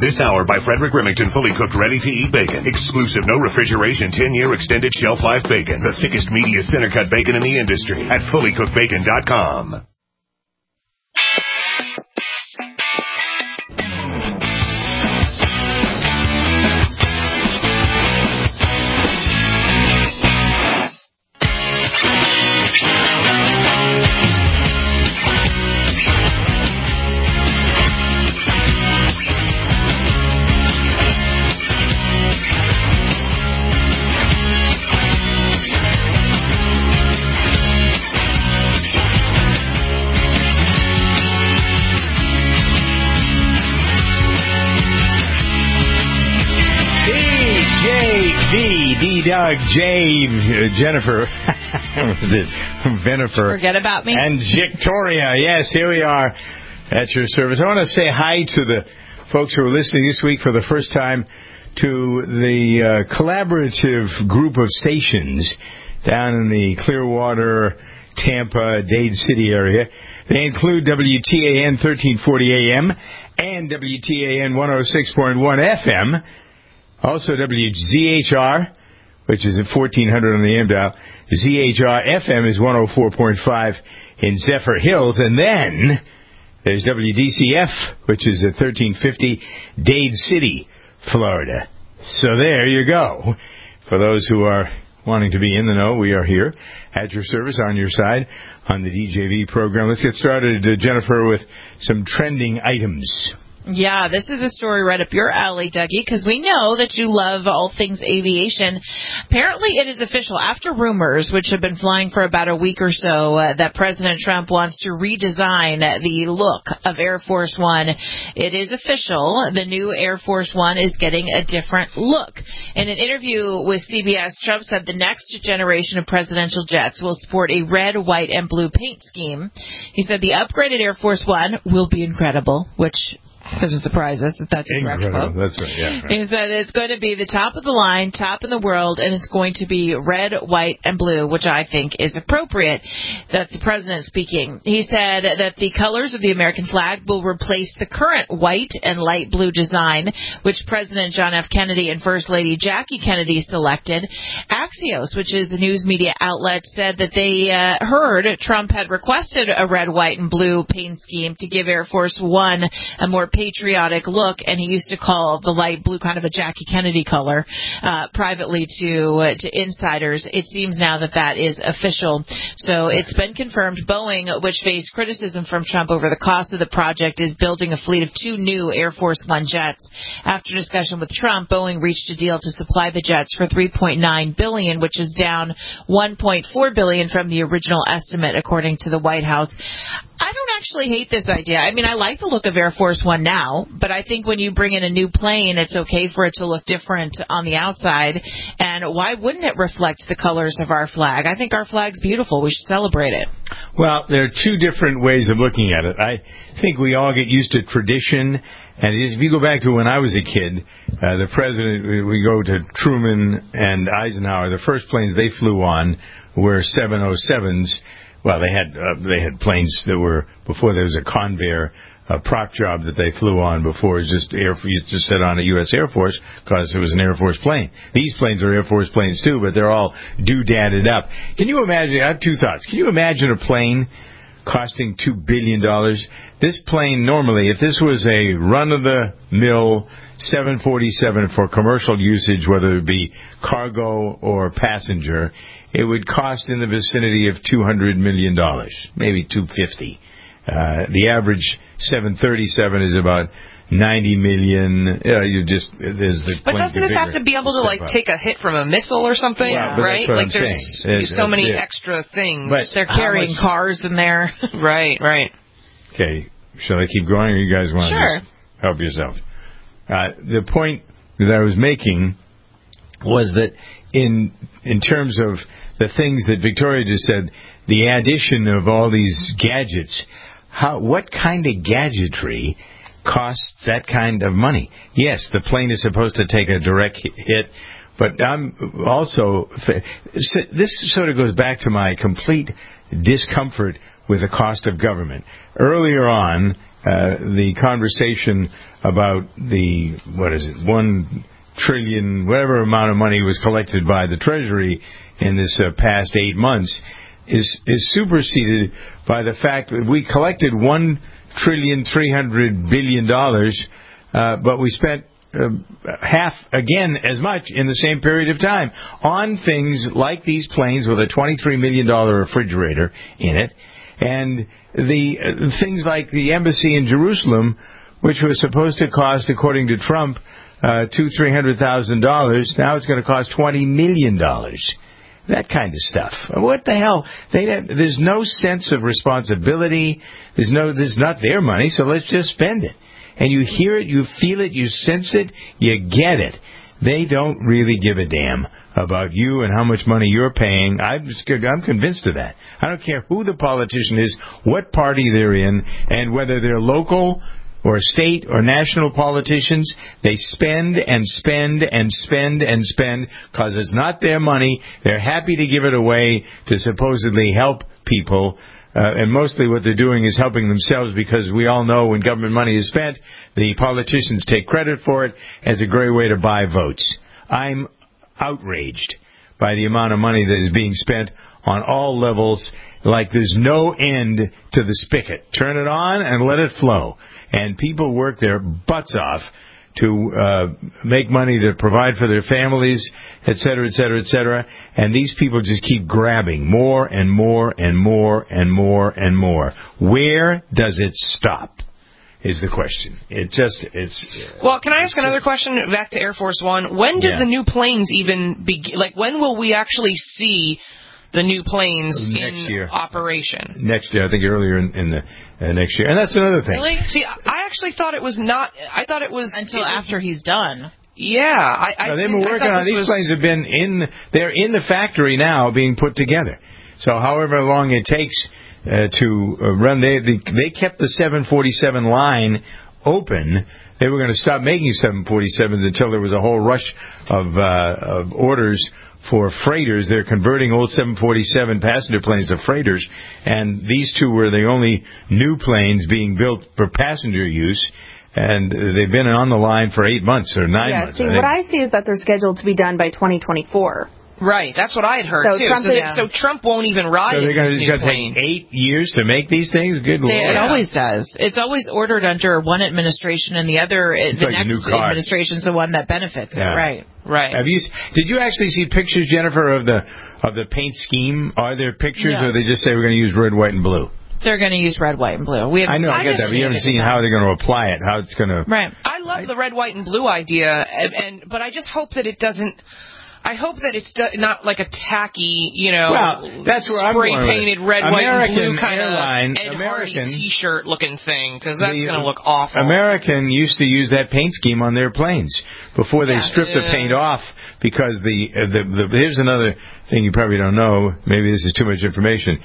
This hour by Frederick Remington, fully cooked, ready-to-eat bacon. Exclusive, no refrigeration, 10-year extended shelf life bacon. The thickest, meatiest, center-cut bacon in the industry at fullycookedbacon.com. Doug, Jay, Jennifer, Venifer. Forget about me. And Victoria. Yes, here we are at your service. I want to say hi to the folks who are listening this week for the first time to the collaborative group of stations down in the Clearwater, Tampa, Dade City area. They include WTAN 1340 AM and WTAN 106.1 FM. Also WZHR, which is at 1400 on the AM dial. ZHR FM is 104.5 in Zephyr Hills. And then there's WDCF, which is at 1350 Dade City, Florida. So there you go. For those who are wanting to be in the know, we are here at your service, on your side, on the DJV program. Let's get started, Jennifer, with some trending items. Yeah, this is a story right up your alley, Dougie, because we know that you love all things aviation. Apparently, it is official, after rumors, which have been flying for about a week or so, that President Trump wants to redesign the look of Air Force One. It is official. The new Air Force One is getting a different look. In an interview with CBS, Trump said the next generation of presidential jets will sport a red, white, and blue paint scheme. He said the upgraded Air Force One will be incredible, which doesn't surprise us that that's a direct quote. That's right, yeah. Right. He said it's going to be the top of the line, top in the world, and it's going to be red, white, and blue, which I think is appropriate. That's the president speaking. He said that the colors of the American flag will replace the current white and light blue design, which President John F. Kennedy and First Lady Jackie Kennedy selected. Axios, which is a news media outlet, said that they heard Trump had requested a red, white, and blue paint scheme to give Air Force One a more patriotic look, and he used to call the light blue kind of a Jackie Kennedy color privately to insiders. It seems now that that is official. So it's been confirmed. Boeing, which faced criticism from Trump over the cost of the project, is building a fleet of 2 new Air Force One jets. After discussion with Trump, Boeing reached a deal to supply the jets for $3.9 billion, which is down $1.4 billion from the original estimate, according to the White House. I don't actually hate this idea. I mean, I like the look of Air Force One now, but I think when you bring in a new plane, it's okay for it to look different on the outside. And why wouldn't it reflect the colors of our flag? I think our flag's beautiful. We should celebrate it. Well, there are 2 different ways of looking at it. I think we all get used to tradition. And if you go back to when I was a kid, the president, we go to Truman and Eisenhower, the first planes they flew on were 707s. Well, they had planes that were, before there was a Convair prop job that they flew on before. It was just you just sit on a U.S. Air Force because it was an Air Force plane. These planes are Air Force planes too, but they're all doodadded up. Can you imagine? I have 2 thoughts. Can you imagine a plane costing $2 billion? This plane normally, if this was a run-of-the-mill 747 for commercial usage, whether it be cargo or passenger, it would cost in the vicinity of $200 million, maybe $250. The average 737 is about $90 million. But doesn't this have to be able to take a hit from a missile or something, right? Like there's so many extra things. But they're carrying cars in there. Right. Okay, shall I keep going, or you guys want to just help yourself? The point that I was making was that in terms of the things that Victoria just said, the addition of all these gadgets, what kind of gadgetry costs that kind of money? Yes, the plane is supposed to take a direct hit, but I'm also, this sort of goes back to my complete discomfort with the cost of government. Earlier on, the conversation about the, $1 trillion, whatever amount of money was collected by the Treasury in this past 8 months, is superseded by the fact that we collected $1.3 trillion, but we spent half again as much in the same period of time on things like these planes with a $23 million refrigerator in it, and the things like the embassy in Jerusalem, which was supposed to cost, according to Trump, $200,000-$300,000. Now it's going to cost $20 million. That kind of stuff. What the hell? There's no sense of responsibility. There's not their money, so let's just spend it. And you hear it, you feel it, you sense it, you get it. They don't really give a damn about you and how much money you're paying. I'm convinced of that. I don't care who the politician is, what party they're in, and whether they're local or state or national politicians. They spend and spend and spend and spend because it's not their money. They're happy to give it away to supposedly help people. And mostly what they're doing is helping themselves, because we all know when government money is spent, the politicians take credit for it as a great way to buy votes. I'm outraged by the amount of money that is being spent on all levels, like there's no end to the spigot. Turn it on and let it flow. And people work their butts off to make money to provide for their families, et cetera, et cetera, et cetera. And these people just keep grabbing more and more and more and more and more. Where does it stop? Is the question. Well, can I ask another question back to Air Force One? When did the new planes even begin? Like, when will we actually see the new planes in operation? Next year. I think earlier in the next year. And that's another thing. Really? See, I actually thought it was not. I thought it was until after he's done. Yeah, they've been working on these planes. Have been they're in the factory now, being put together. So however long it takes to run, they kept the 747 line open. They were going to stop making 747s until there was a whole rush of orders for freighters. They're converting old 747 passenger planes to freighters, and these two were the only new planes being built for passenger use, and they've been on the line for 8 months or 9 months. See, what I see is that they're scheduled to be done by 2024. Right, that's what I had heard, too. So Trump won't even ride in this new plane. So they're going to take 8 years to make these things? Good Lord. It always does. It's always ordered under one administration, and the other, the next administration is the one that benefits it. Right. Did you actually see pictures, Jennifer, of the paint scheme? Are there pictures, or they just say we're going to use red, white, and blue? They're going to use red, white, and blue. I know, I get that, but you haven't seen how they're going to apply it, how it's going to... Right. I love the red, white, and blue idea, but I just hope that it doesn't... I hope that it's not like a tacky, that's where spray-painted red, white, and blue kind of Ed Hardy T-shirt looking thing, because that's going to look awful. American used to use that paint scheme on their planes before they stripped the paint off, because here's another thing you probably don't know. Maybe this is too much information.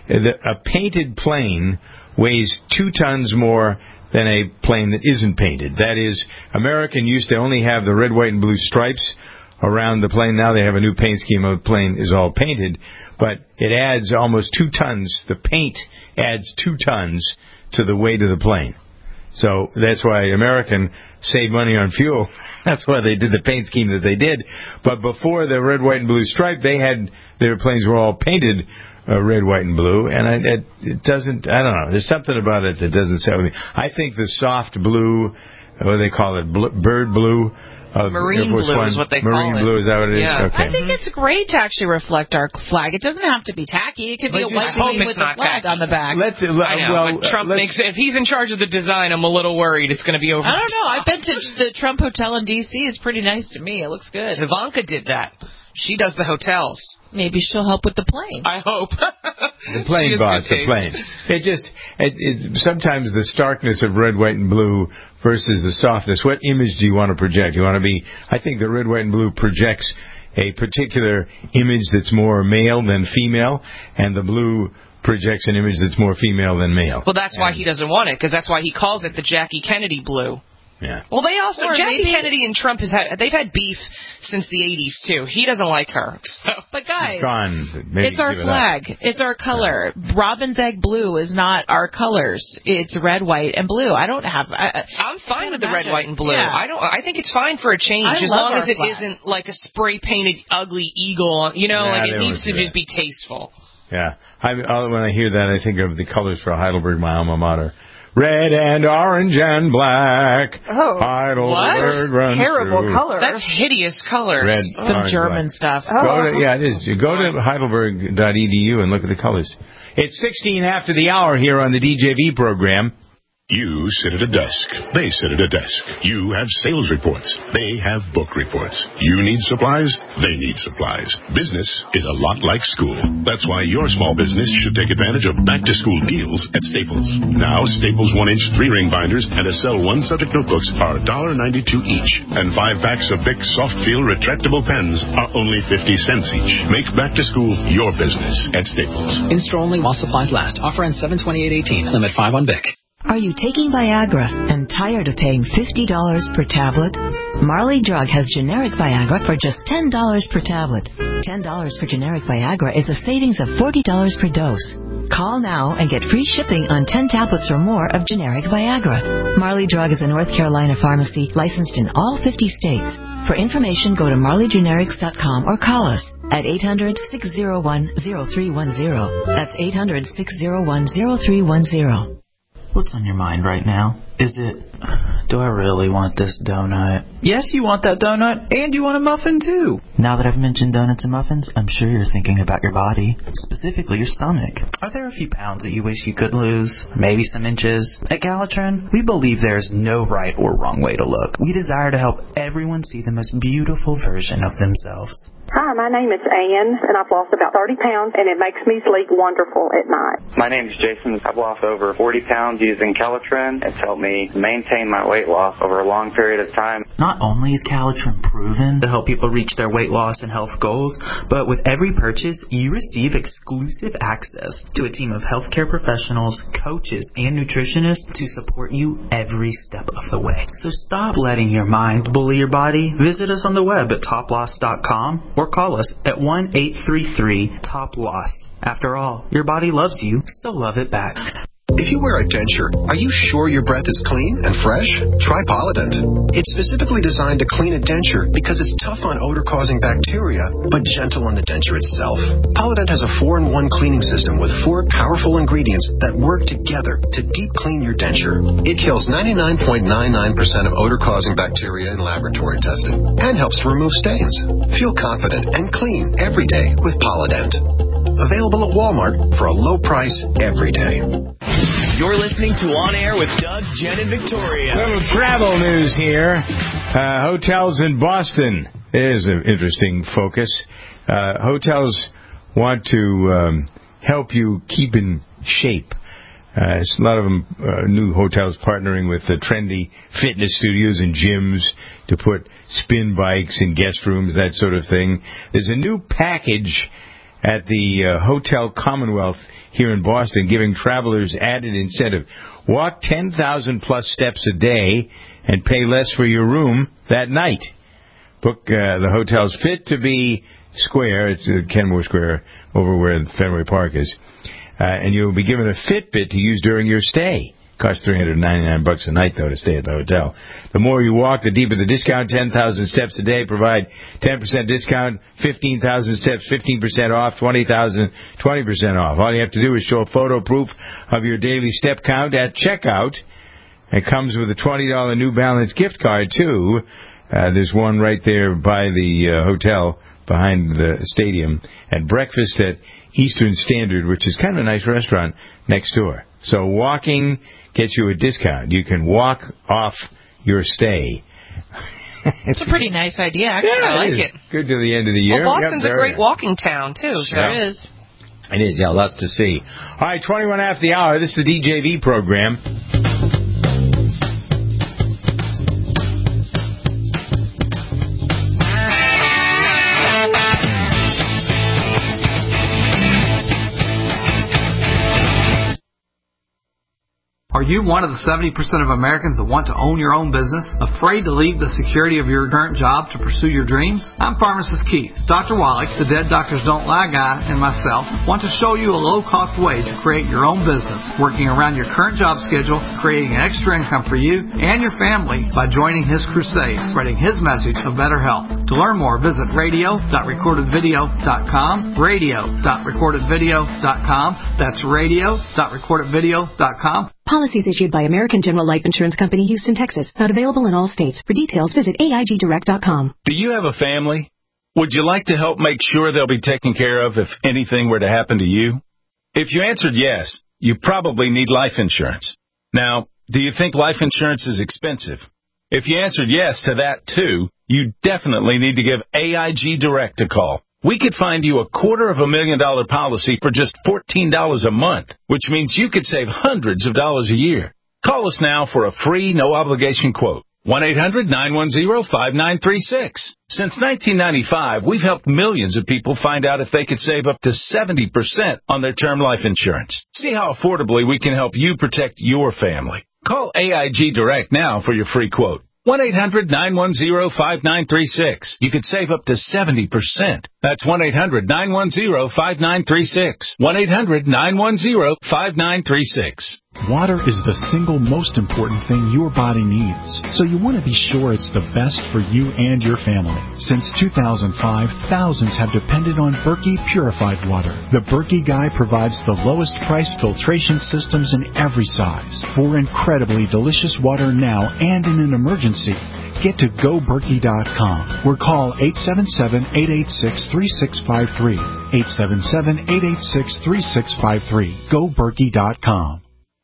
A painted plane weighs 2 tons more than a plane that isn't painted. That is, American used to only have the red, white, and blue stripes around the plane. Now they have a new paint scheme. The plane is all painted, but it adds almost 2 tons. The paint adds 2 tons to the weight of the plane. So that's why American saved money on fuel. That's why they did the paint scheme that they did. But before the red, white, and blue stripe, their planes were all painted red, white, and blue, and it doesn't, I don't know, there's something about it that doesn't sound with me. I think the soft blue, what do they call it, bird blue, Marine blue is what they call it. Marine blue, is that what it is? Okay. I think it's great to actually reflect our flag. It doesn't have to be tacky. It could be a white plane with a flag on the back. I know, but Trump makes it. If he's in charge of the design, I'm a little worried it's going to be over. I don't know. I've been to the Trump Hotel in D.C. It's pretty nice to me. It looks good. Ivanka did that. She does the hotels. Maybe she'll help with the plane. I hope. The plane, boss, the plane. Sometimes the starkness of red, white, and blue versus the softness. What image do you want to project? I think the red, white, and blue projects a particular image that's more male than female, and the blue projects an image that's more female than male. Well, that's why he doesn't want it, because that's why he calls it the Jackie Kennedy blue. Yeah. Well, they also Jackie Kennedy and Trump they've had beef since the 80s too. He doesn't like her. So. But guys, it's our flag. It's our color. Yeah. Robin's egg blue is not our colors. It's red, white, and blue. I don't have. I'm fine with the red, white, and blue. Yeah. I think it's fine for a change as long as it isn't like a spray painted ugly eagle. You know, like it needs to just be tasteful. Yeah. When I hear that, I think of the colors for Heidelberg, my alma mater. Red and orange and black. Oh, Heidelberg what? Terrible color. That's hideous colors. Red, some German stuff. Oh. It is. You go to heidelberg.edu and look at the colors. It's 16 after the hour here on the DJV program. You sit at a desk. They sit at a desk. You have sales reports. They have book reports. You need supplies. They need supplies. Business is a lot like school. That's why your small business should take advantage of back-to-school deals at Staples. Now, Staples 1-inch 3-ring binders and Acel 1-subject notebooks are $1.92 each. And 5 packs of Bic Soft Feel retractable pens are only 50 cents each. Make back-to-school your business at Staples. In-store only while supplies last. Offer ends 7/28/18. Limit 5 on Bic. Are you taking Viagra and tired of paying $50 per tablet? Marley Drug has generic Viagra for just $10 per tablet. $10 for generic Viagra is a savings of $40 per dose. Call now and get free shipping on 10 tablets or more of generic Viagra. Marley Drug is a North Carolina pharmacy licensed in all 50 states. For information, go to marleygenerics.com or call us at 800-601-0310. That's 800-601-0310. What's on your mind right now? Is it, do I really want this donut? Yes, you want that donut, and you want a muffin, too. Now that I've mentioned donuts and muffins, I'm sure you're thinking about your body, specifically your stomach. Are there a few pounds that you wish you could lose? Maybe some inches? At Galatron, we believe there's no right or wrong way to look. We desire to help everyone see the most beautiful version of themselves. Hi, my name is Ann, and I've lost about 30 pounds, and it makes me sleep wonderful at night. My name is Jason. I've lost over 40 pounds using Galatron. It's helped me maintain my weight loss over a long period of time. Not only is Galatron proven to help people reach their weight loss and health goals, but with every purchase, you receive exclusive access to a team of healthcare professionals, coaches, and nutritionists to support you every step of the way. So stop letting your mind bully your body. Visit us on the web at toploss.com or call us at 1-833-TOP-LOSS. After all, your body loves you, so love it back. If you wear a denture, are you sure your breath is clean and fresh? Try Polident. It's specifically designed to clean a denture because it's tough on odor-causing bacteria, but gentle on the denture itself. Polident has a 4-in-1 cleaning system with 4 powerful ingredients that work together to deep clean your denture. It kills 99.99% of odor-causing bacteria in laboratory testing and helps to remove stains. Feel confident and clean every day with Polident. Available at Walmart for a low price every day. You're listening to On Air with Doug, Jen, and Victoria. A little travel news here. Hotels in Boston is an interesting focus. Hotels want to help you keep in shape. A lot of them, new hotels partnering with the trendy fitness studios and gyms to put spin bikes in guest rooms, that sort of thing. There's a new package at the Hotel Commonwealth here in Boston, giving travelers added incentive. Walk 10,000 plus steps a day and pay less for your room that night. Book the hotel's Fit to Be Square. It's Kenmore Square over where Fenway Park is. And you'll be given a Fitbit to use during your stay. Costs $399 a night, though, to stay at the hotel. The more you walk, the deeper the discount. 10,000 steps a day provide 10% discount. 15,000 steps, 15% off. 20,000, 20% off. All you have to do is show a photo proof of your daily step count at checkout. It comes with a $20 New Balance gift card, too. There's one right there by the hotel behind the stadium. And breakfast at Eastern Standard, which is kind of a nice restaurant next door. So walking gets you a discount. You can walk off your stay. It's a pretty nice idea, actually. Yeah, I like it. Good to the end of the year. Well, Boston's a great walking town, too. Sure is. It is, yeah, lots to see. All right, 21 after the hour. This is the DJV program. Are you one of the 70% of Americans that want to own your own business, afraid to leave the security of your current job to pursue your dreams? I'm Pharmacist Keith. Dr. Wallach, the Dead Doctors Don't Lie guy, and myself want to show you a low-cost way to create your own business, working around your current job schedule, creating an extra income for you and your family by joining his crusade, spreading his message of better health. To learn more, visit radio.recordedvideo.com, radio.recordedvideo.com. That's radio.recordedvideo.com. Policies issued by American General Life Insurance Company, Houston, Texas. Not available in all states. For details, visit AIGdirect.com. Do you have a family? Would you like to help make sure they'll be taken care of if anything were to happen to you? If you answered yes, you probably need life insurance. Now, do you think life insurance is expensive? If you answered yes to that, too, you definitely need to give AIG Direct a call. We could find you a $250,000 policy for just $14 a month, which means you could save hundreds of dollars a year. Call us now for a free, no-obligation quote. 1-800-910-5936. Since 1995, we've helped millions of people find out if they could save up to 70% on their term life insurance. See how affordably we can help you protect your family. Call AIG Direct now for your free quote. 1-800-910-5936. You could save up to 70%. That's 1-800-910-5936. 1-800-910-5936. Water is the single most important thing your body needs, so you want to be sure it's the best for you and your family. Since 2005, thousands have depended on Berkey purified water. The Berkey Guy provides the lowest priced filtration systems in every size for incredibly delicious water now and in an emergency. Get to GoBerkey.com or call 877-886-3653. 877-886-3653. GoBerkey.com.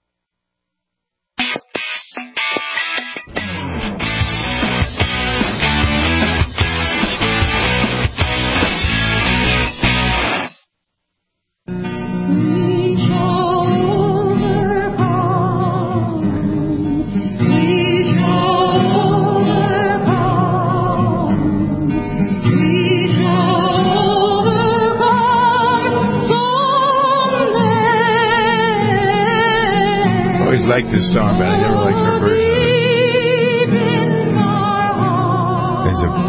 I like this song, but I never liked her version of it. There's a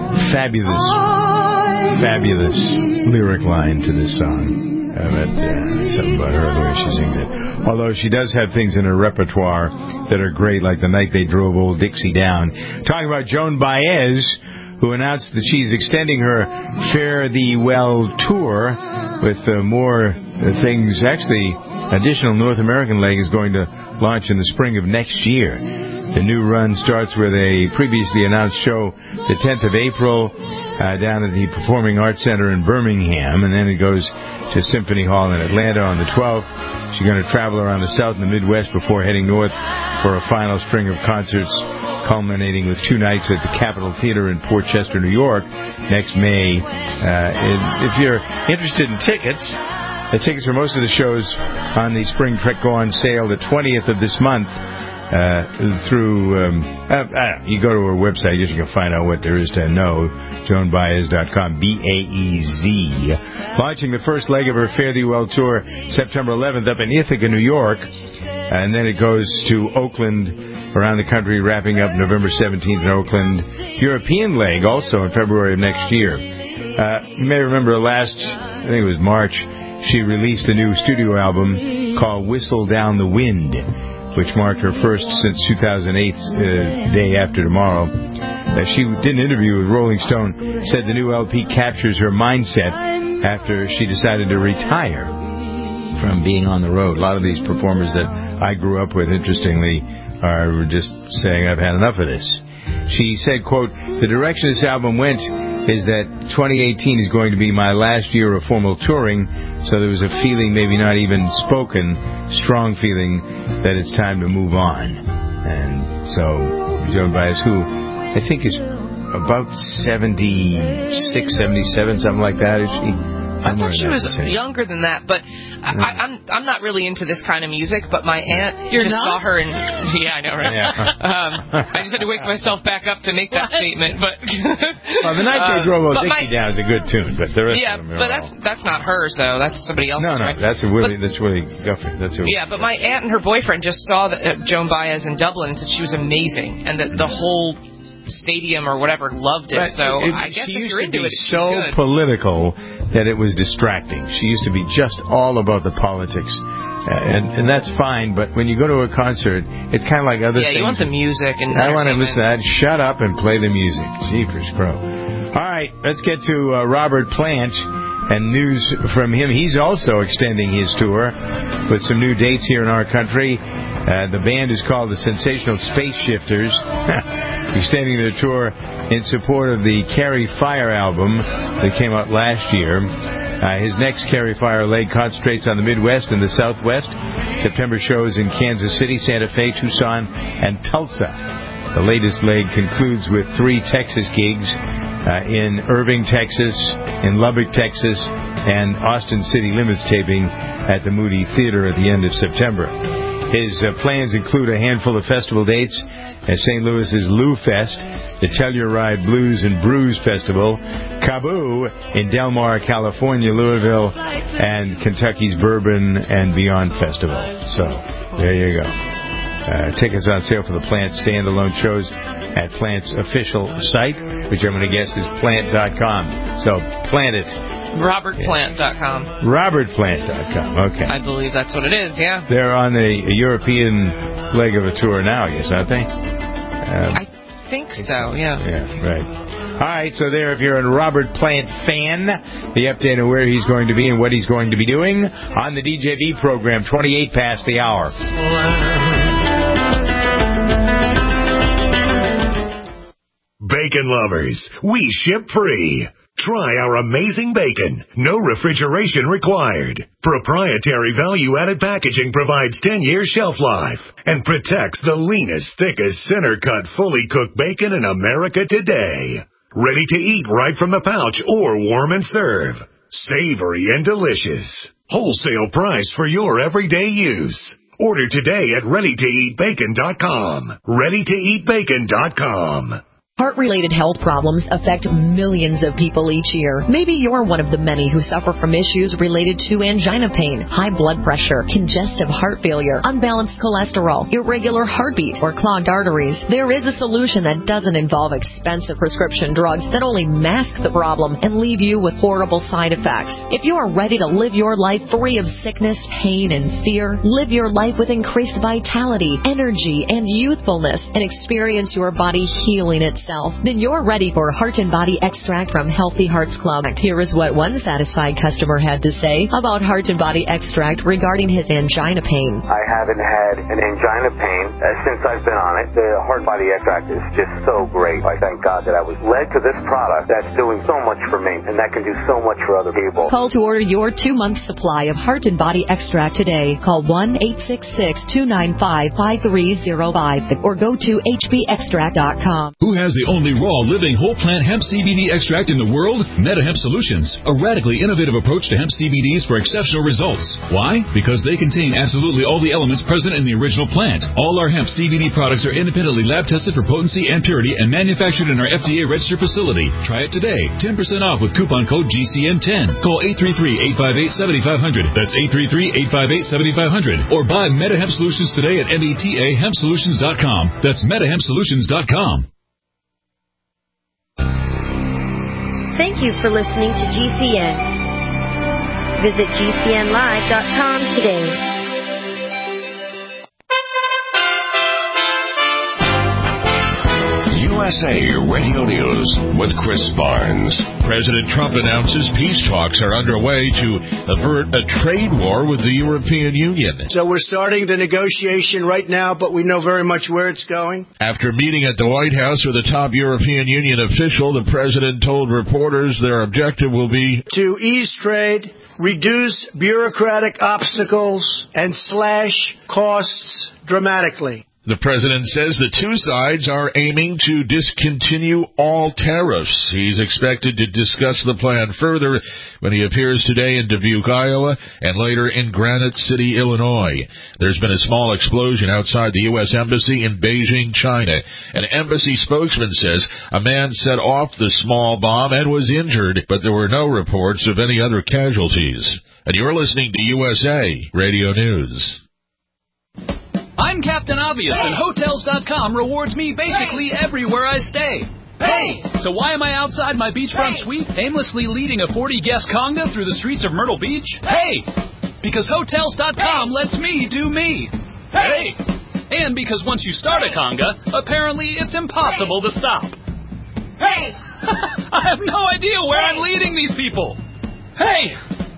fabulous lyric line to this song. Something about her, the way she sings it. Although she does have things in her repertoire that are great, like The Night They Drove Old Dixie Down. Talking about Joan Baez, who announced that she's extending her Fare Thee Well tour with more things. Actually, additional North American leg is going to launch in the spring of next year. The new run starts with a previously announced show the 10th of April down at the Performing Arts Center in Birmingham, and then it goes to Symphony Hall in Atlanta on the 12th. She's going to travel around the South and the Midwest before heading north for a final string of concerts, culminating with 2 nights at the Capitol Theater in Port Chester, New York, next May. If you're interested in tickets, the tickets for most of the shows on the spring trek go on sale the 20th of this month through, you go to her website, you can find out what there is to know, joanbaez.com, B-A-E-Z. Launching the first leg of her Fare Thee Well tour September 11th up in Ithaca, New York, and then it goes to Oakland, around the country, wrapping up November 17th in Oakland. European leg also in February of next year. You may remember I think it was March, she released a new studio album called Whistle Down the Wind, which marked her first since 2008's Day After Tomorrow. She did an interview with Rolling Stone, said the new LP captures her mindset after she decided to retire from being on the road. A lot of these performers that I grew up with, interestingly, are just saying, I've had enough of this. She said, quote, the direction this album went is that 2018 is going to be my last year of formal touring, so there was a feeling, maybe not even spoken, strong feeling that it's time to move on. And so Joan Baez, who I think is about 76, 77, something like that, is she? I thought she was younger than that, but I'm not really into this kind of music. But my aunt saw her in. Yeah, I know, right? Yeah. I just had to wake myself back up to make that statement. But the Night They Drove Old Dixie Down is a good tune, but the rest of them are but that's not hers though. That's somebody else's. No, right? that's Willie Guthrie. That's who. Yeah, but my aunt and her boyfriend just saw Joan Baez in Dublin and said she was amazing, and that the whole stadium or whatever loved it. So I guess if you're into it, it's so good. Political that it was distracting. She used to be just all about the politics. And that's fine, but when you go to a concert, it's kind of like other things. Yeah, you want the music and I want to listen to that. Shut up and play the music. Jeepers crow. All right, let's get to Robert Plant and news from him. He's also extending his tour with some new dates here in our country. The band is called the Sensational Space Shifters, extending their tour in support of the Carry Fire album that came out last year. His next Carry Fire leg concentrates on the Midwest and the Southwest. September shows in Kansas City, Santa Fe, Tucson, and Tulsa. The latest leg concludes with 3 Texas gigs in Irving, Texas, in Lubbock, Texas, and Austin City Limits taping at the Moody Theater at the end of September. His plans include a handful of festival dates at St. Louis's Lou Fest, the Telluride Blues and Brews Festival, Kaboo in Del Mar, California, Louisville, and Kentucky's Bourbon and Beyond Festival. So, there you go. Tickets on sale for the Plant standalone shows at Plant's official site, which I'm going to guess is plant.com. So, Plant it. RobertPlant.com. RobertPlant.com, okay. I believe that's what it is, yeah. They're on the European leg of a tour now, I guess, aren't they? I think so, yeah. Yeah, right. All right, so there, if you're a Robert Plant fan, the update on where he's going to be and what he's going to be doing on the DJV program, 28 past the hour. Bacon lovers, we ship free. Try our amazing bacon. No refrigeration required. Proprietary value-added packaging provides 10-year shelf life and protects the leanest, thickest, center-cut, fully cooked bacon in America today. Ready to eat right from the pouch or warm and serve. Savory and delicious. Wholesale price for your everyday use. Order today at ReadyToEatBacon.com. ReadyToEatBacon.com. Heart-related health problems affect millions of people each year. Maybe you're one of the many who suffer from issues related to angina pain, high blood pressure, congestive heart failure, unbalanced cholesterol, irregular heartbeat, or clogged arteries. There is a solution that doesn't involve expensive prescription drugs that only mask the problem and leave you with horrible side effects. If you are ready to live your life free of sickness, pain, and fear, live your life with increased vitality, energy, and youthfulness, and experience your body healing itself, then you're ready for Heart and Body Extract from Healthy Hearts Club. Here is what one satisfied customer had to say about Heart and Body Extract regarding his angina pain. I haven't had an angina pain since I've been on it. The Heart and Body Extract is just so great. I thank God that I was led to this product that's doing so much for me and that can do so much for other people. Call to order your 2-month supply of Heart and Body Extract today. Call 1-866-295-5305 or go to hbextract.com. Who has the only raw, living, whole plant hemp CBD extract in the world? MetaHemp Solutions, a radically innovative approach to hemp CBDs for exceptional results. Why? Because they contain absolutely all the elements present in the original plant. All our hemp CBD products are independently lab tested for potency and purity and manufactured in our FDA registered facility. Try it today. 10% off with coupon code GCN10. Call 833-858-7500. That's 833-858-7500. Or buy MetaHemp Solutions today at metahempsolutions.com. That's metahempsolutions.com. Thank you for listening to GCN. Visit GCNlive.com today. USA Radio News with Chris Barnes. President Trump announces peace talks are underway to avert a trade war with the European Union. So we're starting the negotiation right now, but we know very much where it's going. After meeting at the White House with a top European Union official, the president told reporters their objective will be to ease trade, reduce bureaucratic obstacles, and slash costs dramatically. The president says the two sides are aiming to discontinue all tariffs. He's expected to discuss the plan further when he appears today in Dubuque, Iowa, and later in Granite City, Illinois. There's been a small explosion outside the U.S. Embassy in Beijing, China. An embassy spokesman says a man set off the small bomb and was injured, but there were no reports of any other casualties. And you're listening to USA Radio News. I'm Captain Obvious, and Hotels.com rewards me basically everywhere I stay. Hey! So why am I outside my beachfront suite, aimlessly leading a 40-guest conga through the streets of Myrtle Beach? Hey! Because Hotels.com lets me do me. Hey! And because once you start a conga, apparently it's impossible to stop. Hey! I have no idea where I'm leading these people. Hey!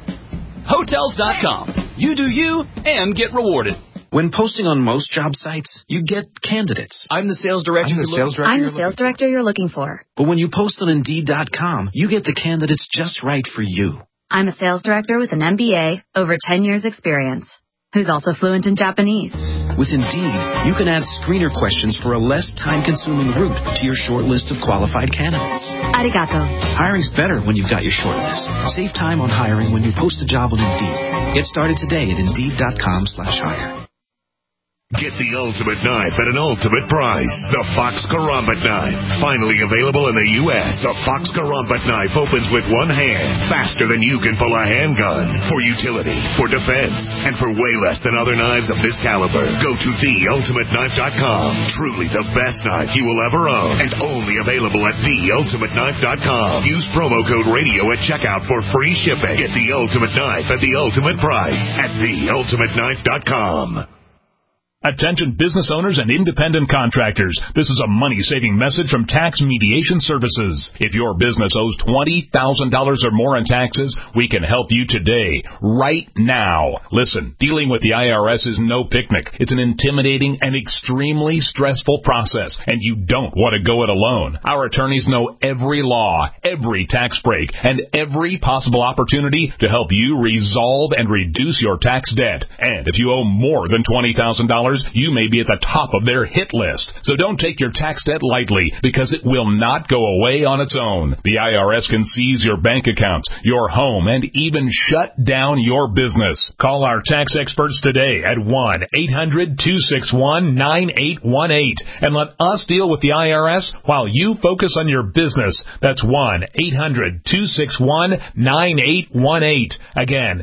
Hotels.com. You do you and get rewarded. When posting on most job sites, you get candidates. I'm the sales director. I'm the sales director you're looking for. But when you post on Indeed.com, you get the candidates just right for you. I'm a sales director with an MBA, over 10 years experience, who's also fluent in Japanese. With Indeed, you can add screener questions for a less time-consuming route to your short list of qualified candidates. Arigato. Hiring's better when you've got your short list. Save time on hiring when you post a job on Indeed. Get started today at Indeed.com/hire. Get the ultimate knife at an ultimate price. The Fox Karambit knife. Finally available in the U.S. The Fox Karambit knife opens with one hand, faster than you can pull a handgun. For utility, for defense, and for way less than other knives of this caliber. Go to TheUltimateKnife.com. Truly the best knife you will ever own. And only available at TheUltimateKnife.com. Use promo code radio at checkout for free shipping. Get the ultimate knife at the ultimate price at TheUltimateKnife.com. Attention business owners and independent contractors. This is a money-saving message from Tax Mediation Services. If your business owes $20,000 or more in taxes, we can help you today, right now. Listen, dealing with the IRS is no picnic. It's an intimidating and extremely stressful process, and you don't want to go it alone. Our attorneys know every law, every tax break, and every possible opportunity to help you resolve and reduce your tax debt. And if you owe more than $20,000, you may be at the top of their hit list. So don't take your tax debt lightly, because it will not go away on its own. The IRS can seize your bank accounts, your home, and even shut down your business. Call our tax experts today at 1-800-261-9818 and let us deal with the IRS while you focus on your business. That's 1-800-261-9818. Again,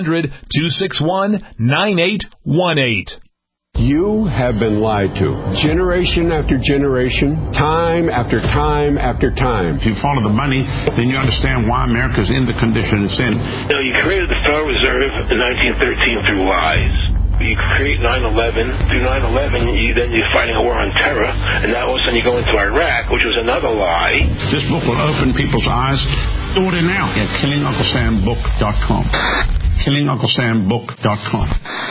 800-261-9818. You have been lied to, generation after generation, time after time after time. If you follow the money, then you understand why America's in the condition it's in. You created the Federal Reserve in 1913 through lies. You create 9/11. Through 9/11, you're fighting a war on terror, and now all of a sudden you go into Iraq, which was another lie. This book will open people's eyes. Order now at KillingUncleSamBook.com. KillingUncleSamBook.com.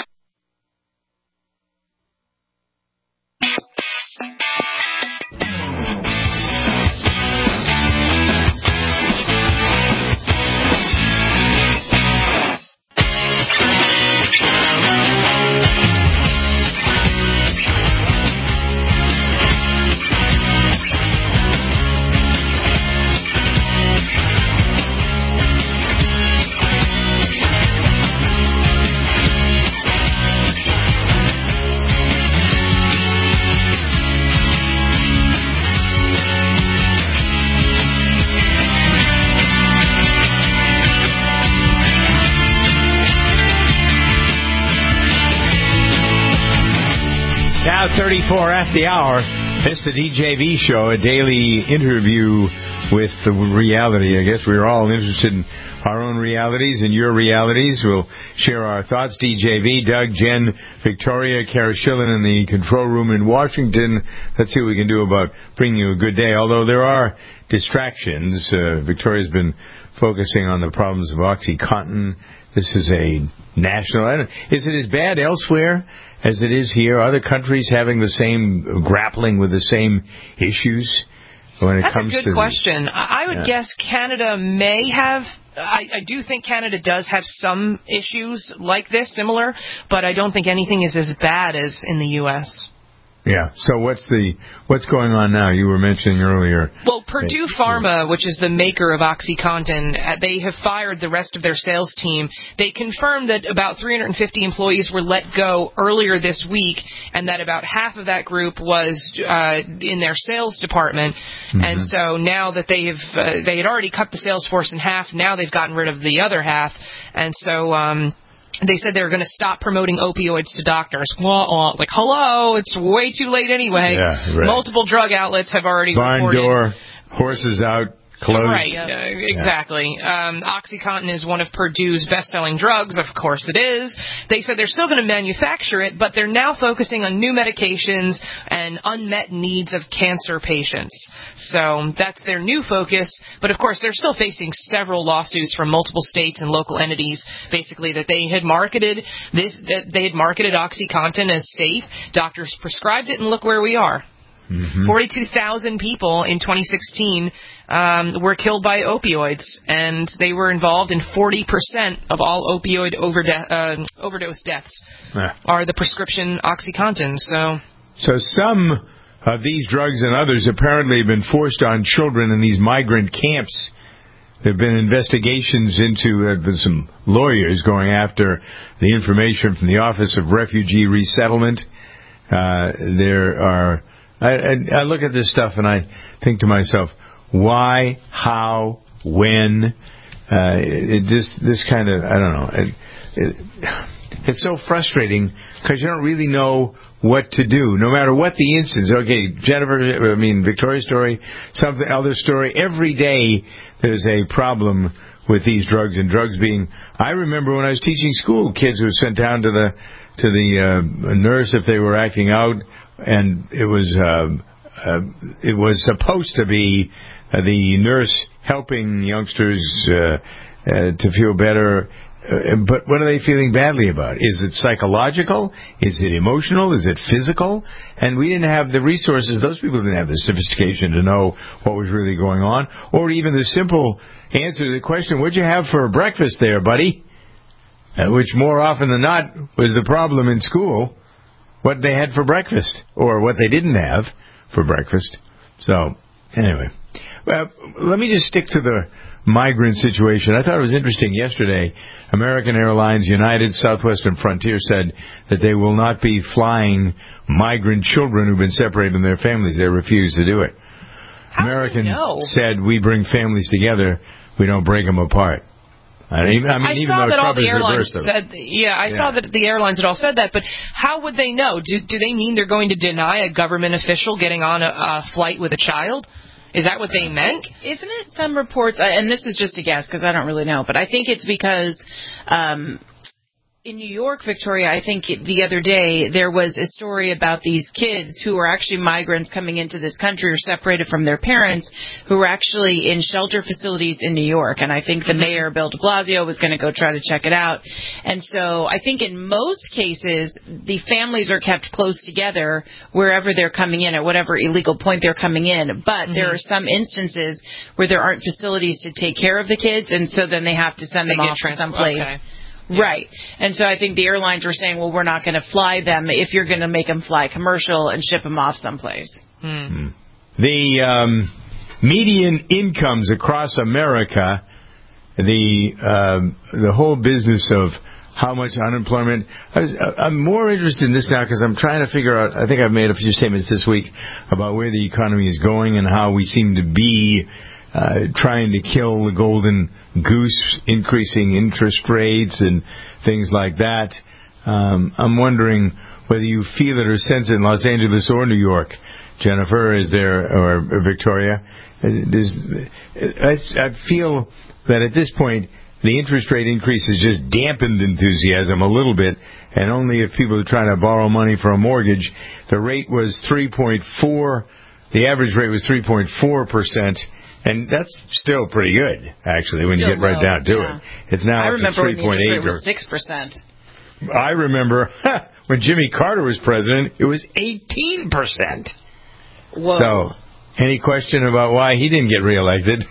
Now 34 after the hour. It's the DJV show, a daily interview with the reality. I guess we're all interested in our own realities and your realities. We'll share our thoughts. DJV, Doug, Jen, Victoria, Kara Schillen in the control room in Washington. Let's see what we can do about bringing you a good day. Although there are distractions. Victoria's been focusing on the problems of OxyContin. This is a national... Is it as bad elsewhere as it is here? Other countries having the same, grappling with the same issues when it comes to... That's a good question. I would guess Canada may have... I do think Canada does have some issues like this, similar, but I don't think anything is as bad as in the U.S. Yeah. So what's going on now? You were mentioning earlier. Well, Purdue Pharma, which is the maker of OxyContin, they have fired the rest of their sales team. They confirmed that about 350 employees were let go earlier this week, and that about half of that group was in their sales department. Mm-hmm. And so now that they had already cut the sales force in half, now they've gotten rid of the other half, and so. They said they were going to stop promoting opioids to doctors. Like, hello, it's way too late anyway. Yeah, right. Multiple drug outlets have already Barn reported. door, horses out, closed. Right, exactly. OxyContin is one of Purdue's best-selling drugs. Of course it is. They said they're still going to manufacture it, but they're now focusing on new medications and unmet needs of cancer patients. So that's their new focus. But, of course, they're still facing several lawsuits from multiple states and local entities, basically, that they had marketed OxyContin as safe. Doctors prescribed it, and look where we are. Mm-hmm. 42,000 people in 2016 were killed by opioids, and they were involved in 40% of all opioid overdose deaths are the prescription OxyContin. So some of these drugs and others apparently have been forced on children in these migrant camps. There have been investigations into some lawyers going after the information from the Office of Refugee Resettlement. There are... I look at this stuff and I think to myself, why, how, when? This kind of, I don't know. It's so frustrating because you don't really know what to do, no matter what the instance. Okay, Victoria's story, something other story. Every day there's a problem with these drugs and drugs being. I remember when I was teaching school, kids were sent down to the nurse if they were acting out. And it was supposed to be the nurse helping youngsters to feel better. But what are they feeling badly about? Is it psychological? Is it emotional? Is it physical? And we didn't have the resources. Those people didn't have the sophistication to know what was really going on. Or even the simple answer to the question, what'd you have for breakfast there, buddy? Which more often than not was the problem in school. What they had for breakfast, or what they didn't have for breakfast. So, anyway. Let me just stick to the migrant situation. I thought it was interesting. Yesterday, American Airlines, United, Southwest, and Frontier said that they will not be flying migrant children who've been separated from their families. They refuse to do it. American said, we bring families together. We don't break them apart. I saw that all the airlines said. I saw that the airlines had all said that. But how would they know? Do they mean they're going to deny a government official getting on a flight with a child? Is that what they meant? Isn't it some reports? And this is just a guess because I don't really know. But I think it's because. In New York, Victoria, I think the other day there was a story about these kids who were actually migrants coming into this country or separated from their parents who were actually in shelter facilities in New York. And I think the mayor, Bill de Blasio, was going to go try to check it out. And so I think in most cases, the families are kept close together wherever they're coming in at whatever illegal point they're coming in. But there are some instances where there aren't facilities to take care of the kids, and so then they have to send them off someplace. Okay. Yeah. Right. And so I think the airlines were saying, well, we're not going to fly them if you're going to make them fly commercial and ship them off someplace. The median incomes across America, the whole business of how much unemployment. I'm more interested in this now because I'm trying to figure out, I think I've made a few statements this week about where the economy is going and how we seem to be trying to kill the golden goose, increasing interest rates and things like that. I'm wondering whether you feel it or sense it in Los Angeles or New York. Jennifer, is there, or Victoria? I feel that at this point, the interest rate increase has just dampened enthusiasm a little bit, and only if people are trying to borrow money for a mortgage. The rate was 3.4%. The average rate was 3.4%. And that's still pretty good, actually, when you get right down to it. It's now up to 3.8 or 6%. I remember when Jimmy Carter was president, it was 18%. Whoa. So, any question about why he didn't get reelected?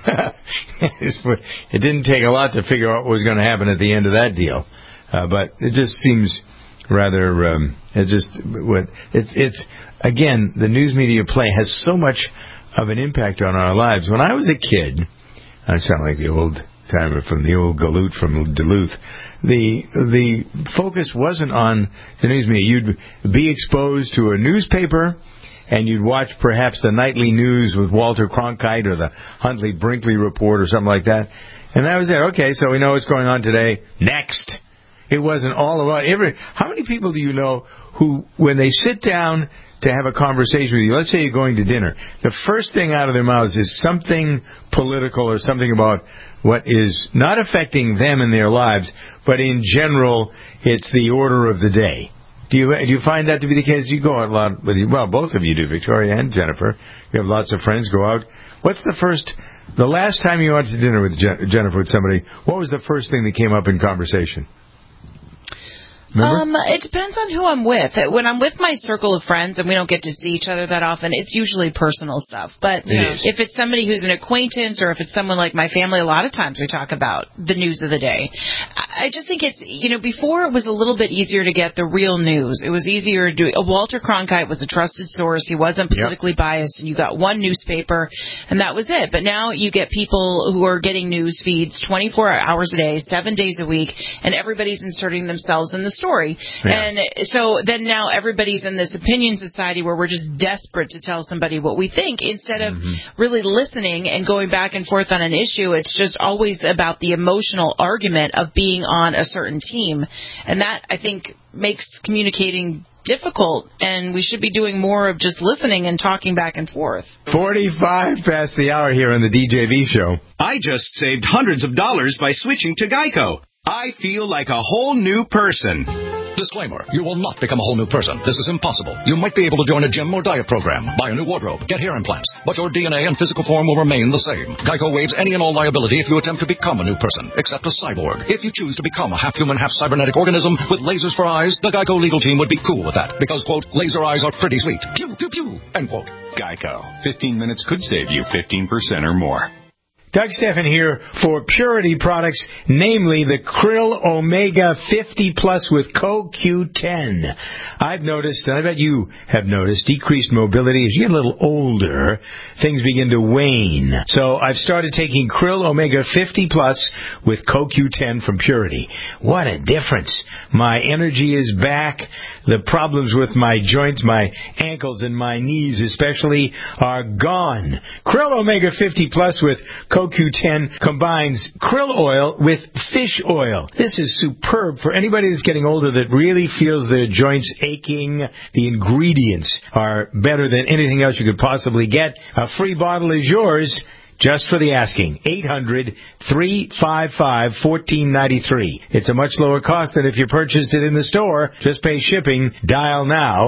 It didn't take a lot to figure out what was going to happen at the end of that deal. But it just seems It's again, the news media play has so much of an impact on our lives. When I was a kid, I sound like the old timer from the old galoot from Duluth. The focus wasn't on the news media. You'd be exposed to a newspaper, and you'd watch perhaps the nightly news with Walter Cronkite or the Huntley Brinkley Report or something like that. And that was it. Okay, so we know what's going on today. Next. It wasn't all about how many people do you know who, when they sit down to have a conversation with you, let's say you're going to dinner, the first thing out of their mouths is something political or something about what is not affecting them in their lives, but in general, it's the order of the day. Do you find that to be the case? You go out a lot with both of you do, Victoria and Jennifer. You have lots of friends go out. What's the last time you went to dinner with Jennifer with somebody, what was the first thing that came up in conversation? It depends on who I'm with. When I'm with my circle of friends and we don't get to see each other that often, it's usually personal stuff. But if it's somebody who's an acquaintance or if it's someone like my family, a lot of times we talk about the news of the day. I just think it's, before it was a little bit easier to get the real news. It was easier to do. Walter Cronkite was a trusted source. He wasn't politically biased, and you got one newspaper, and that was it. But now you get people who are getting news feeds 24 hours a day, 7 days a week, and everybody's inserting themselves in the story. Yeah. And so then now everybody's in this opinion society where we're just desperate to tell somebody what we think instead of really listening and going back and forth on an issue. It's just always about the emotional argument of being on a certain team. And that, I think, makes communicating difficult, and we should be doing more of just listening and talking back and forth. 45 past the hour here on the DJV show. I just saved hundreds of dollars by switching to Geico. I feel like a whole new person. Disclaimer, you will not become a whole new person. This is impossible. You might be able to join a gym or diet program, buy a new wardrobe, get hair implants, but your DNA and physical form will remain the same. Geico waives any and all liability if you attempt to become a new person, except a cyborg. If you choose to become a half-human, half-cybernetic organism with lasers for eyes, the Geico legal team would be cool with that, because, quote, laser eyes are pretty sweet. Pew, pew, pew, end quote. Geico. 15 minutes could save you 15% or more. Doug Stephan here for Purity products, namely the Krill Omega 50 Plus with CoQ10. I've noticed, and I bet you have noticed, decreased mobility. As you get a little older, things begin to wane. So I've started taking Krill Omega 50 Plus with CoQ10 from Purity. What a difference. My energy is back. The problems with my joints, my ankles and my knees especially, are gone. Krill Omega 50 Plus with CoQ10 combines krill oil with fish oil. This is superb for anybody that's getting older that really feels their joints aching. The ingredients are better than anything else you could possibly get. A free bottle is yours just for the asking. 800-355-1493. It's a much lower cost than if you purchased it in the store. Just pay shipping. Dial now.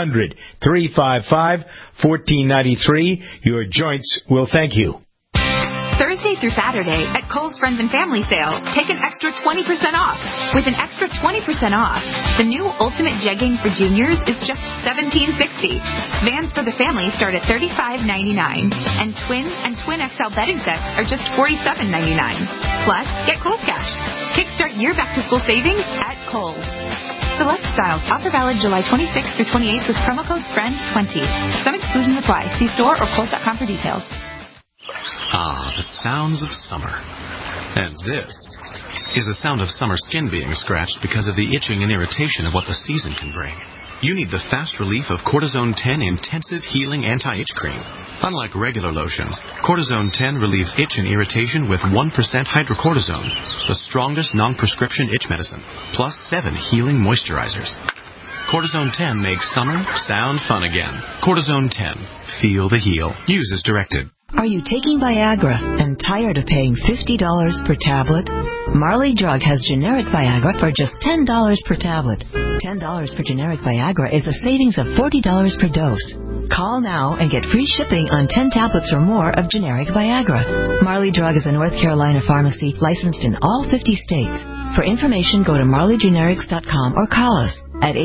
800-355-1493. Your joints will thank you. Thursday through Saturday at Kohl's Friends and Family Sale, take an extra 20% off. With an extra 20% off, the new Ultimate Jegging for Juniors is just $17.60. Vans for the family start at $35.99. And Twin and Twin XL bedding sets are just $47.99. Plus, get Kohl's Cash. Kickstart your back-to-school savings at Kohl's. Select styles. Offer valid July 26th through 28th with promo code FRIEND20. Some exclusions apply. See store or Kohl's.com for details. Ah, the sounds of summer. And this is the sound of summer skin being scratched because of the itching and irritation of what the season can bring. You need the fast relief of Cortisone 10 Intensive Healing Anti-Itch Cream. Unlike regular lotions, Cortisone 10 relieves itch and irritation with 1% hydrocortisone, the strongest non-prescription itch medicine, plus 7 healing moisturizers. Cortisone 10 makes summer sound fun again. Cortisone 10. Feel the heal. Use as directed. Are you taking Viagra and tired of paying $50 per tablet? Marley Drug has generic Viagra for just $10 per tablet. $10 for generic Viagra is a savings of $40 per dose. Call now and get free shipping on 10 tablets or more of generic Viagra. Marley Drug is a North Carolina pharmacy licensed in all 50 states. For information, go to marleygenerics.com or call us at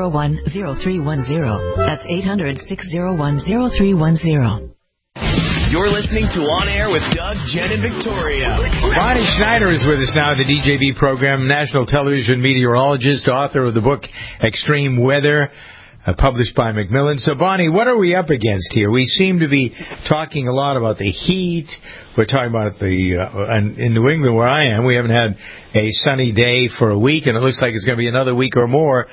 800-601-0310. That's 800-601-0310. You're listening to On Air with Doug, Jen, and Victoria. Bonnie Schneider is with us now, the DJB program, national television meteorologist, author of the book Extreme Weather, published by Macmillan. So, Bonnie, what are we up against here? We seem to be talking a lot about the heat. We're talking about and in New England, where I am, we haven't had a sunny day for a week, and it looks like it's going to be another week or more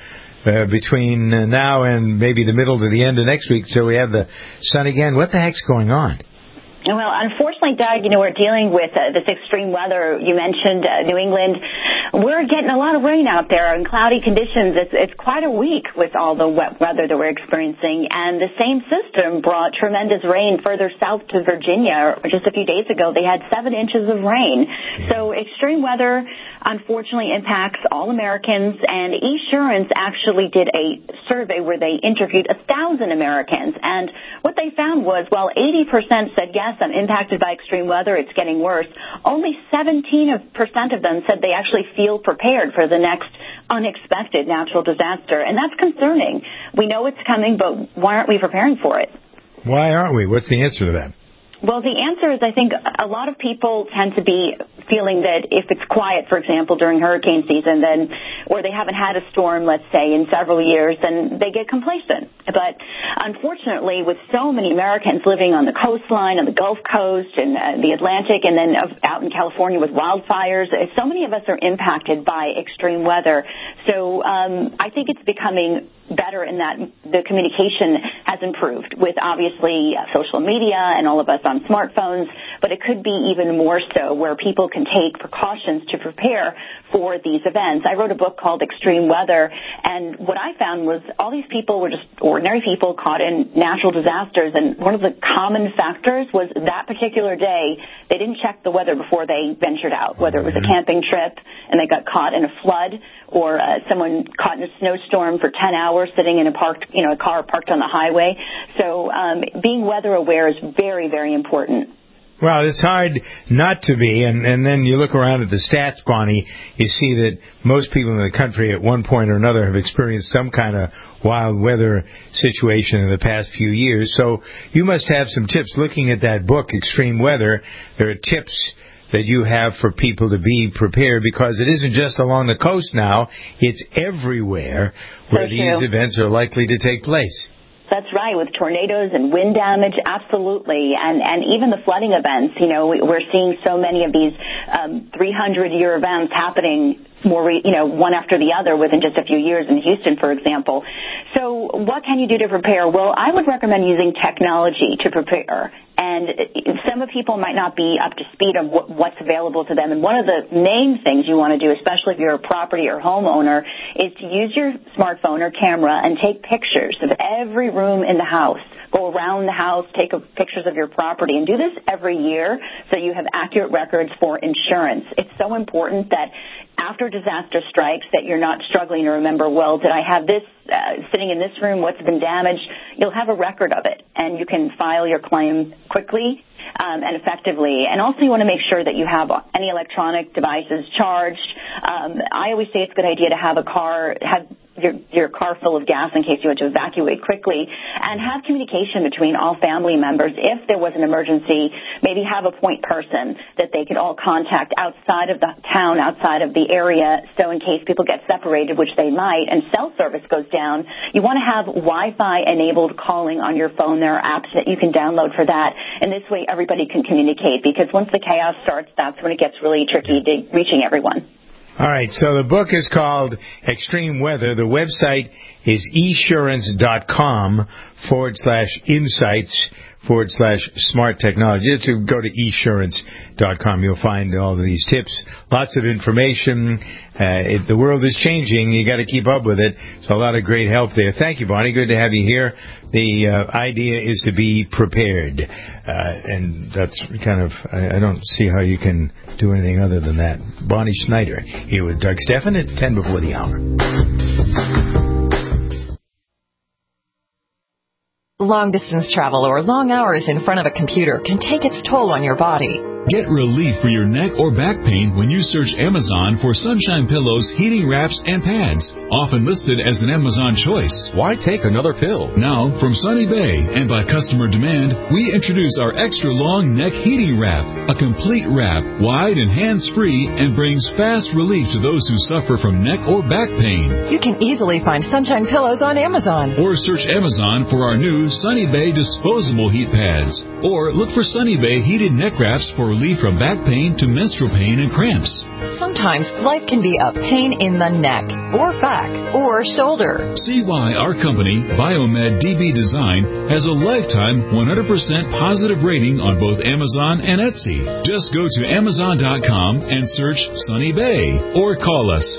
between now and maybe the middle to the end of next week, so we have the sun again. What the heck's going on? Well, unfortunately, Doug, we're dealing with this extreme weather. You mentioned New England. We're getting a lot of rain out there and cloudy conditions. It's quite a week with all the wet weather that we're experiencing. And the same system brought tremendous rain further south to Virginia. Just a few days ago, they had 7 inches of rain. So extreme weather, unfortunately, impacts all Americans. And Esurance actually did a survey where they interviewed 1,000 Americans. And what they found was, while 80% said, yes, I'm impacted by extreme weather, it's getting worse, only 17% of them said they actually feel prepared for the next unexpected natural disaster. And that's concerning. We know it's coming, but why aren't we preparing for it? Why aren't we? What's the answer to that? Well, the answer is, I think a lot of people tend to be feeling that if it's quiet, for example, during hurricane season, or they haven't had a storm, let's say, in several years, then they get complacent. But unfortunately, with so many Americans living on the coastline, on the Gulf Coast, and the Atlantic, and then out in California with wildfires, so many of us are impacted by extreme weather. So I think it's becoming better in that the communication has improved with, obviously, social media and all of us on smartphones, but it could be even more so where people can take precautions to prepare for these events. I wrote a book called Extreme Weather, and what I found was all these people were just ordinary people caught in natural disasters, and one of the common factors was that particular day they didn't check the weather before they ventured out, whether it was a camping trip and they got caught in a flood, or someone caught in a snowstorm for 10 hours sitting in a car parked on the highway. So being weather aware is very, very important. Well, it's hard not to be, and then you look around at the stats, Bonnie, you see that most people in the country at one point or another have experienced some kind of wild weather situation in the past few years. So you must have some tips. Looking at that book, Extreme Weather, there are tips that you have for people to be prepared, because it isn't just along the coast now, it's everywhere where these events are likely to take place. That's right, with tornadoes and wind damage, absolutely, and even the flooding events. We're seeing so many of these 300-year events happening one after the other within just a few years in Houston, for example. So what can you do to prepare? Well, I would recommend using technology to prepare. And some people might not be up to speed on what's available to them. And one of the main things you want to do, especially if you're a property or homeowner, is to use your smartphone or camera and take pictures of every room in the house. Go around the house, take pictures of your property, and do this every year so you have accurate records for insurance. It's so important that after disaster strikes that you're not struggling to remember, well, did I have this sitting in this room? What's been damaged? You'll have a record of it, and you can file your claim quickly and effectively. And also you want to make sure that you have any electronic devices charged. I always say it's a good idea to have your car full of gas in case you want to evacuate quickly, and have communication between all family members. If there was an emergency, maybe have a point person that they could all contact outside of the town, outside of the area, so in case people get separated, which they might, and cell service goes down, you want to have Wi-Fi enabled calling on your phone. There are apps that you can download for that, and this way everybody can communicate, because once the chaos starts, that's when it gets really tricky to reaching everyone. All right, so the book is called Extreme Weather. The website is esurance.com/insights/smart technology. Just to go to esurance.com, you'll find all of these tips, lots of information. The world is changing. You got to keep up with it. So a lot of great help there. Thank you, Bonnie. Good to have you here. The idea is to be prepared. And that's kind of, I don't see how you can do anything other than that. Bonnie Schneider here with Doug Stephan at 10 before the hour. Long-distance travel or long hours in front of a computer can take its toll on your body. Get relief for your neck or back pain when you search Amazon for Sunshine Pillows, heating wraps, and pads, often listed as an Amazon choice. Why take another pill? Now, from Sunny Bay, and by customer demand, we introduce our extra long neck heating wrap, a complete wrap, wide and hands-free, and brings fast relief to those who suffer from neck or back pain. You can easily find Sunshine Pillows on Amazon. Or search Amazon for our new Sunny Bay disposable heat pads. Or look for Sunny Bay heated neck wraps for relief from back pain to menstrual pain and cramps. Sometimes life can be a pain in the neck, or back, or shoulder. See why our company, Biomed DB Design, has a lifetime 100% positive rating on both Amazon and Etsy. Just go to Amazon.com and search Sunny Bay, or call us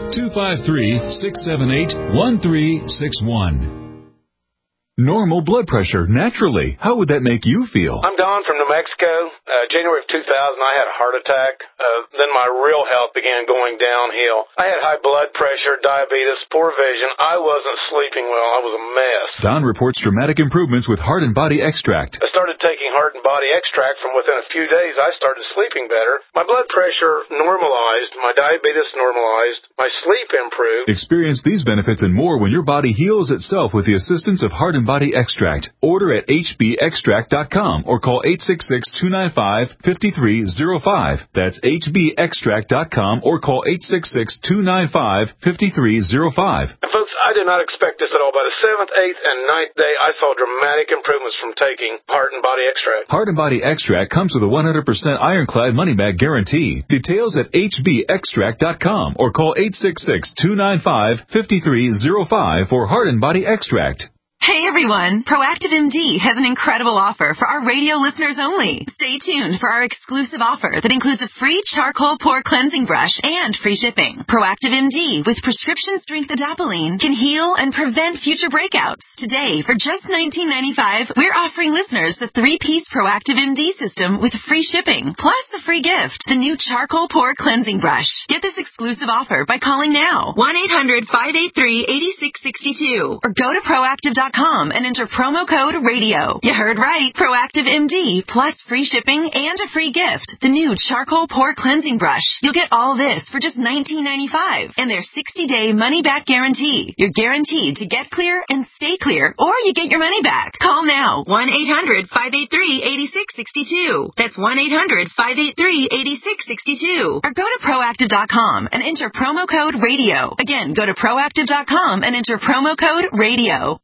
253-678-1361. Normal blood pressure, naturally. How would that make you feel? I'm Don from New Mexico. January of 2000, I had a heart attack. Then my real health began going downhill. I had high blood pressure, diabetes, poor vision. I wasn't sleeping well. I was a mess. Don reports dramatic improvements with Heart and Body Extract. I started taking Heart and Body Extract. From within a few days, I started sleeping better. My blood pressure normalized. My diabetes normalized. My sleep improved. Experience these benefits and more when your body heals itself with the assistance of Heart and Body Extract. Order at hbextract.com or call 866-295-5305. That's hbextract.com or call 866-295-5305. And folks, I did not expect this at all. By the 7th, 8th, and 9th day, I saw dramatic improvements from taking Heart and Body Extract. Heart and Body Extract comes with a 100% ironclad money-back guarantee. Details at hbextract.com or call 866-295-5305 for Heart and Body Extract. Hey everyone, Proactive MD has an incredible offer for our radio listeners only. Stay tuned for our exclusive offer that includes a free charcoal pore cleansing brush and free shipping. Proactive MD with prescription strength adapalene can heal and prevent future breakouts. Today, for just $19.95, we're offering listeners the 3-piece Proactive MD system with free shipping, plus the free gift, the new charcoal pore cleansing brush. Get this exclusive offer by calling now, 1-800-583-8662, or go to proactive.com and enter promo code RADIO. You heard right. Proactive MD plus free shipping and a free gift. The new charcoal pore cleansing brush. You'll get all this for just $19.95 and their 60-day money-back guarantee. You're guaranteed to get clear and stay clear, or you get your money back. Call now. 1-800-583-8662. That's 1-800-583-8662. Or go to proactive.com and enter promo code RADIO. Again, go to proactive.com and enter promo code RADIO.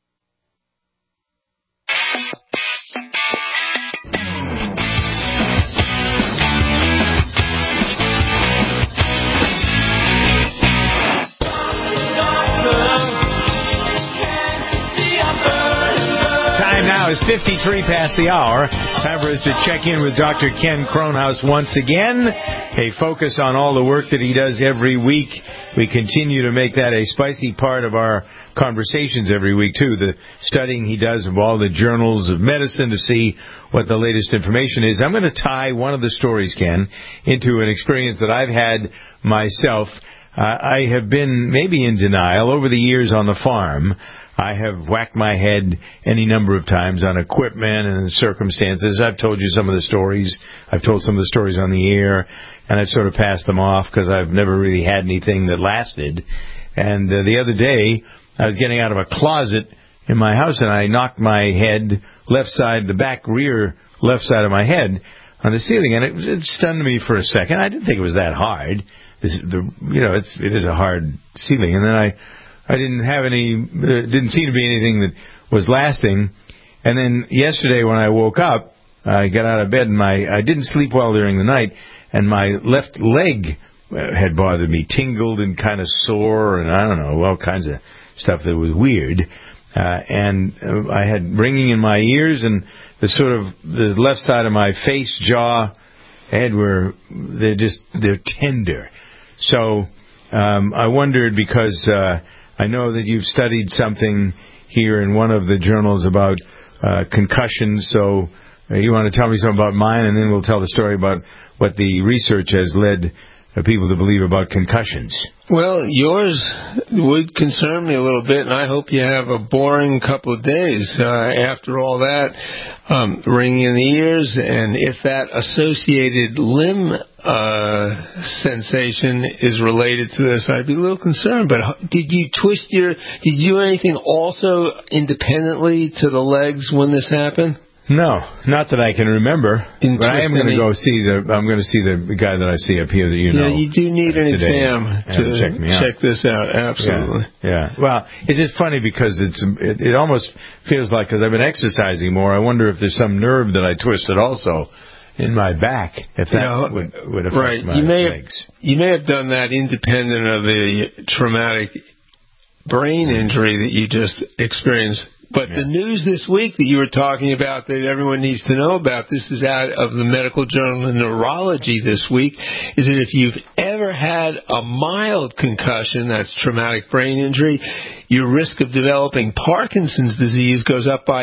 Time now is 53 past the hour. Time for us to check in with Dr. Ken Kronhaus once again. A focus on all the work that he does every week. We continue to make that a spicy part of our conversations every week, too. The studying he does of all the journals of medicine to see what the latest information is. I'm going to tie one of the stories, Ken, into an experience that I've had myself. I have been maybe in denial over the years on the farm. I have whacked my head any number of times on equipment and circumstances. I've told you some of the stories. I've told some of the stories on the air, and I've sort of passed them off because I've never really had anything that lasted. And the other day, I was getting out of a closet in my house, and I knocked my head left side, the back rear left side of my head on the ceiling, and it stunned me for a second. I didn't think it was that hard. It is a hard ceiling. And then I didn't have didn't seem to be anything that was lasting. And then yesterday when I woke up, I got out of bed and I didn't sleep well during the night, and my left leg had bothered me, tingled and kind of sore, and I don't know, all kinds of stuff that was weird. And I had ringing in my ears, and the left side of my face, jaw, head they're tender. So I wondered, because I know that you've studied something here in one of the journals about concussions, so you want to tell me something about mine, and then we'll tell the story about what the research has led people to believe about concussions? Well, yours would concern me a little bit, and I hope you have a boring couple of days after all that, ringing in the ears, and if that associated limb sensation is related to this, I'd be a little concerned. But did you do anything also independently to the legs when this happened? No, not that I can remember. But I am going to go see I'm going to see the guy that I see up here that you know. Yeah, you do need an exam to check this out. Absolutely. Yeah. Well, it's just funny because it almost feels like, because I've been exercising more, I wonder if there's some nerve that I twisted also in my back, if that would affect my legs. You may have done that independent of the traumatic brain injury that you just experienced. But the news this week that you were talking about that everyone needs to know about, this is out of the Medical Journal of Neurology this week, is that if you've ever had a mild concussion, that's traumatic brain injury, your risk of developing Parkinson's disease goes up by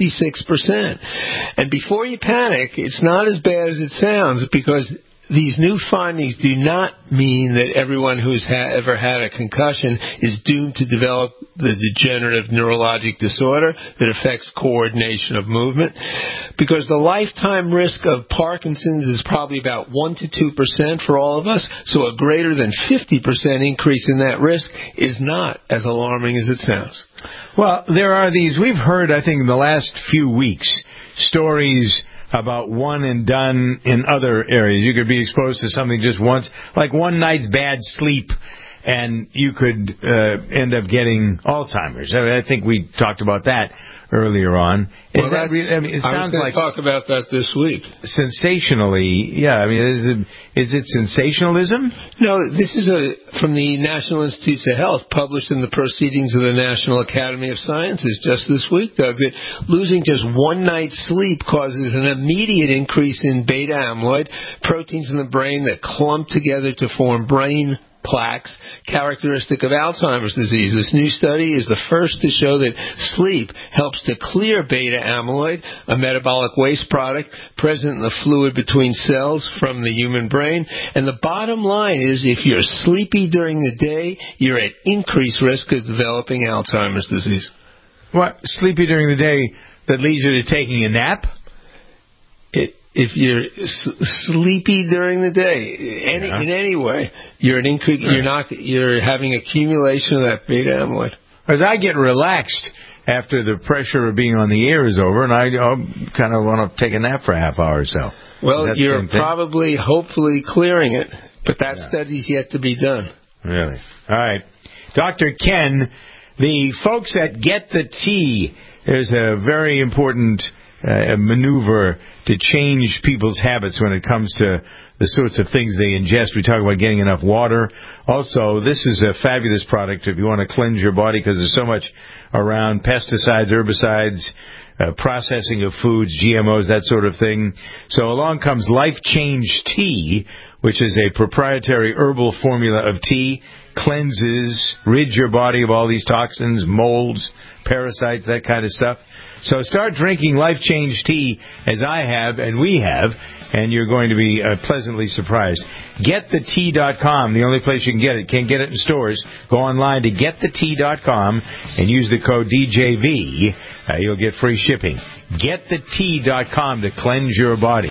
56%. And before you panic, it's not as bad as it sounds, because these new findings do not mean that everyone who's ever had a concussion is doomed to develop the degenerative neurologic disorder that affects coordination of movement, because the lifetime risk of Parkinson's is probably about 1 to 2% for all of us, so a greater than 50% increase in that risk is not as alarming as it sounds. Well, there are these, we've heard, I think, in the last few weeks, stories about one and done in other areas. You could be exposed to something just once, like one night's bad sleep, and you could end up getting Alzheimer's. I think we talked about that earlier on. Well, it sounds like talk about that this week. Sensationally, yeah. I mean, is it sensationalism? No, this is from the National Institutes of Health, published in the Proceedings of the National Academy of Sciences just this week, Doug, that losing just one night's sleep causes an immediate increase in beta amyloid, proteins in the brain that clump together to form brain plaques characteristic of Alzheimer's disease. This new study is the first to show that sleep helps to clear beta amyloid, a metabolic waste product present in the fluid between cells from the human brain. And the bottom line is, if you're sleepy during the day, you're at increased risk of developing Alzheimer's disease. What? Sleepy during the day that leads you to taking a nap? If you're sleepy during the day, in any way, you're having accumulation of that beta amyloid. As I get relaxed after the pressure of being on the air is over, and I kind of want to take a nap for a half hour or so. Well, you're probably, hopefully, clearing it, but that study's yet to be done. Really? All right. Dr. Ken, the folks at Get the Tea, there's a very important maneuver to change people's habits when it comes to the sorts of things they ingest. We talk about getting enough water. Also, this is a fabulous product if you want to cleanse your body, because there's so much around pesticides, herbicides, processing of foods, GMOs, that sort of thing. So along comes Life Change Tea, which is a proprietary herbal formula of tea, cleanses, rids your body of all these toxins, molds, parasites, that kind of stuff. So start drinking Life Change Tea, as I have and we have, and you're going to be pleasantly surprised. GetTheTea.com, the only place you can get it. Can't get it in stores. Go online to GetTheTea.com and use the code DJV. You'll get free shipping. GetTheTea.com to cleanse your body.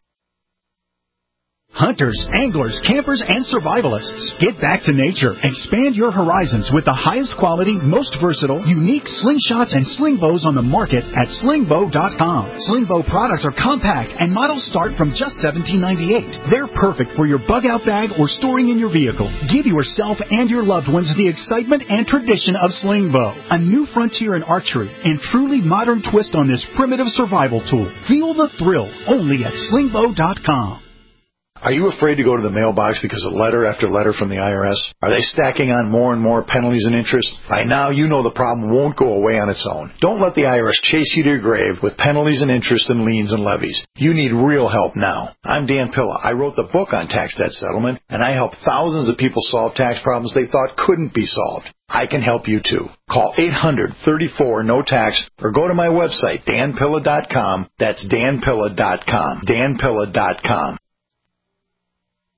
Hunters, anglers, campers, and survivalists. Get back to nature. Expand your horizons with the highest quality, most versatile, unique slingshots and sling bows on the market at slingbow.com. Slingbow products are compact and models start from just $17.98. They're perfect for your bug-out bag or storing in your vehicle. Give yourself and your loved ones the excitement and tradition of Slingbow, a new frontier in archery and truly modern twist on this primitive survival tool. Feel the thrill only at slingbow.com. Are you afraid to go to the mailbox because of letter after letter from the IRS? Are they stacking on more and more penalties and interest? By now, you know the problem won't go away on its own. Don't let the IRS chase you to your grave with penalties and interest and liens and levies. You need real help now. I'm Dan Pilla. I wrote the book on tax debt settlement, and I help thousands of people solve tax problems they thought couldn't be solved. I can help you too. Call 800-34-NO-TAX or go to my website, danpilla.com. That's danpilla.com. danpilla.com.